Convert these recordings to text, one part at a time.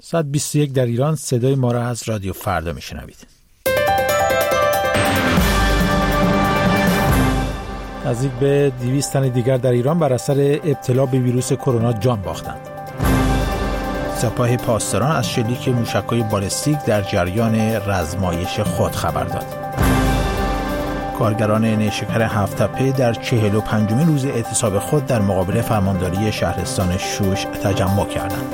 ساعت 21 در ایران. صدای ما را از رادیو فردا میشنوید. نزدیک به 200 تن دیگر در ایران بر اثر ابتلا به ویروس کرونا جان باختند. سپاه پاسداران از شلیک موشک‌های بالستیک در جریان رزمایش خود خبر داد. کارگران نیشکر هفت‌تپه در 45مین روز اعتصاب خود در مقابل فرمانداری شهرستان شوش تجمع کردند.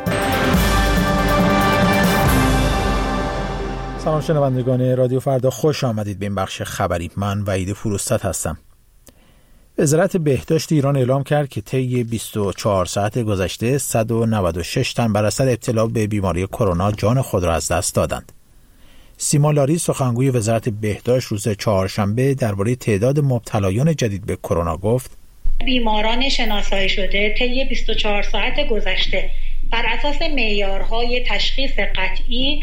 سلام شنوندگان رادیو فردا، خوش آمدید به این بخش خبری. من وحید فروستاد هستم. وزارت بهداشت ایران اعلام کرد که طی 24 ساعت گذشته 196 تن بر اثر ابتلا به بیماری کرونا جان خود را از دست دادند. سیما لاری سخنگوی وزارت بهداشت روز چهارشنبه درباره تعداد مبتلایان جدید به کرونا گفت: بیماران شناسایی شده طی 24 ساعت گذشته بر اساس معیارهای تشخیص قطعی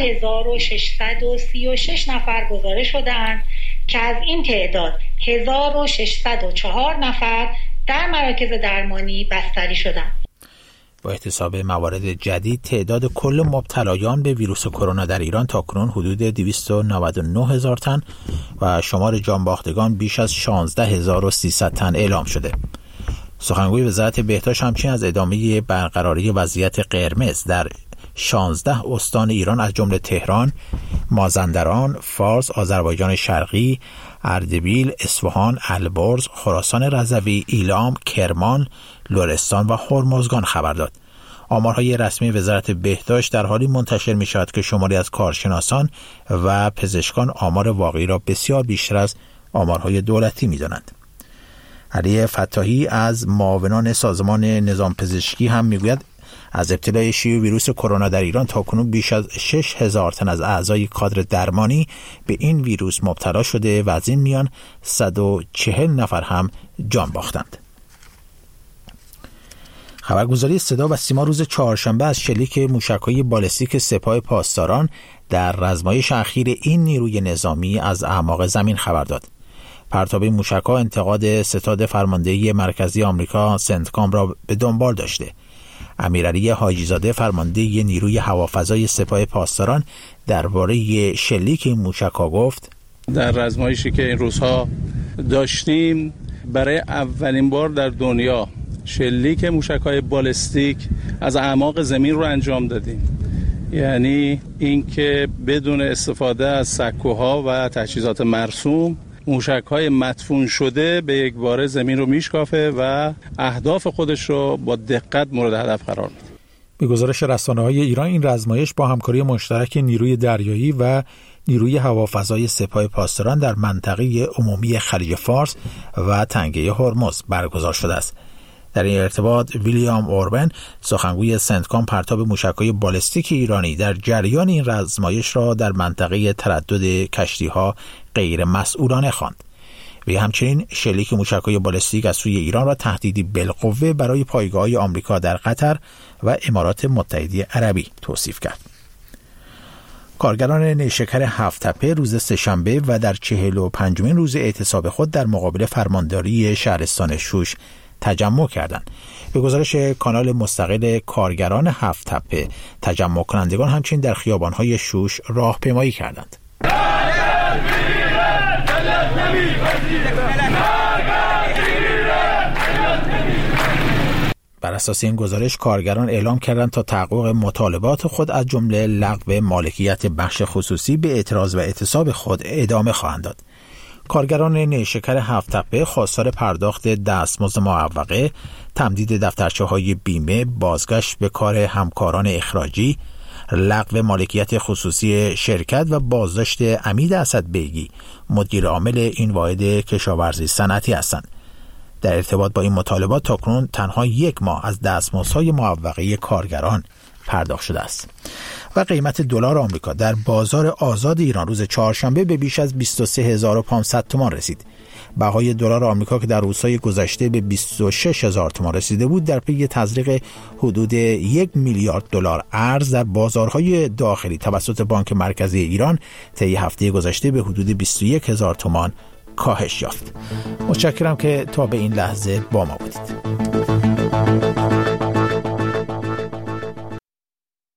2636 نفر گزارش شده‌اند که از این تعداد 1604 نفر در مراکز درمانی بستری شدند. با احتساب موارد جدید تعداد کل مبتلایان به ویروس کرونا در ایران تاکنون حدود 299,000 تن و شمار جانباختگان بیش از 16,300 تن اعلام شده. سخنگوی وزارت بهداشت همچنین از ادامه برقراری وضعیت قرمز در 16 استان ایران از جمله تهران، مازندران، فارس، آذربایجان شرقی، اردبیل، اصفهان، البرز، خراسان رضوی، ایلام، کرمان، لرستان و هرمزگان خبر داد. آمارهای رسمی وزارت بهداشت در حالی منتشر می شود که شماری از کارشناسان و پزشکان آمار واقعی را بسیار بیشتر از آمارهای دولتی می دانند. علی فتاحی از معاونان سازمان نظام پزشکی هم می گوید از ابتلای شیوع ویروس کرونا در ایران تاکنون بیش از 6,000 تن از اعضای کادر درمانی به این ویروس مبتلا شده و از این میان 140 نفر هم جان باختند. خبرگزاری صدا و سیما روز چهارشنبه از شلیک موشک‌های بالستیک سپاه پاسداران در رزمایش اخیر این نیروی نظامی از اعماق زمین خبر داد. پرتاب موشک‌ها انتقاد ستاد فرماندهی مرکزی آمریکا سنتکام را به دنبال داشته. امیرعلی حاجی‌زاده فرمانده نیروی هوافضای سپاه پاسداران درباره شلیک موشک‌ها گفت: در رزمایشی که این روزها داشتیم برای اولین بار در دنیا شلیک موشک‌های بالستیک از اعماق زمین رو انجام دادیم. یعنی اینکه بدون استفاده از سکوها و تجهیزات مرسوم موشک‌های مدفون شده به یک باره زمین رو میشکافه و اهداف خودش رو با دقت مورد هدف قرار میده. به گزارش رسانه‌های ایران این رزمایش با همکاری مشترک نیروی دریایی و نیروی هوافضای سپاه پاسداران در منطقه عمومی خلیج فارس و تنگه هرمز برگزار شده است. در این ارتباط ویلیام اوربن سخنگوی سنتکام پرتاب موشک‌های بالستیک ایرانی در جریان این رزمایش را در منطقه تردد کشتی‌ها غیر مسئولانه خواند. وی همچنین شلیک موشک‌های بالستیک از سوی ایران را تهدیدی بالقوه برای پایگاه‌های آمریکا در قطر و امارات متحده عربی توصیف کرد. کارگران نیشکر هفت‌تپه روز سه‌شنبه و در 45مین روز اعتصاب خود در مقابل فرمانداری شهرستان شوش تجمع کردند. به گزارش کانال مستقل کارگران هفت‌تپه، تجمع کنندگان همچنین در خیابان‌های شوش راهپیمایی کردند. بر اساس این گزارش کارگران اعلام کردند تا تحقق مطالبات خود از جمله لغو مالکیت بخش خصوصی به اعتراض و اعتصاب خود ادامه خواهند داد. کارگران نیشکر هفت‌تپه خواستار پرداخت دستمزد معوقه، تمدید دفترچه‌های بیمه، بازگشت به کار همکاران اخراجی، لغو مالکیت خصوصی شرکت و بازداشت امید اسدبیگی مدیر عامل این واحد کشاورزی صنعتی هستند. در ارتباط با این مطالبات تاکنون تنها 1 ماه از دستمزدهای معوقه کارگران پرداخت شده است. و قیمت دلار آمریکا در بازار آزاد ایران روز چهارشنبه به بیش از 23500 تومان رسید. بهای دلار آمریکا که در روزهای گذشته به 26000 تومان رسیده بود در پی تزریق حدود 1 میلیارد دلار ارز در بازارهای داخلی توسط بانک مرکزی ایران طی هفته گذشته به حدود 21000 تومان کاهش یافت. متشکرم که تا به این لحظه با ما بودید.